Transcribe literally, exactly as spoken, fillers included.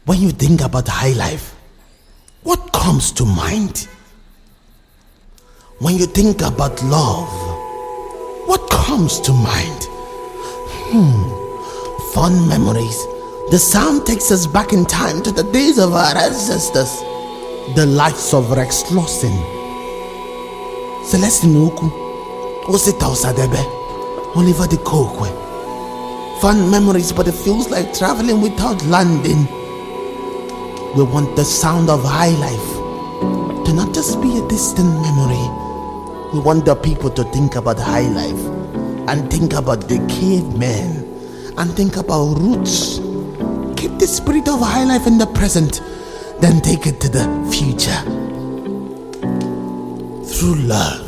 When you think about high life, what comes to mind? When you think about love, what comes to mind? Hmm, fond memories. The sound takes us back in time to the days of our ancestors. The likes of Rex Lawson, Celestine Uku, Osita Osadebe, Oliver de Kokwe. Fun memories, but it feels like traveling without landing. We want the sound of high life to not just be a distant memory. We want the people to think about high life and think about the cavemen and think about roots. Keep the spirit of high life in the present, then take it to the future through love.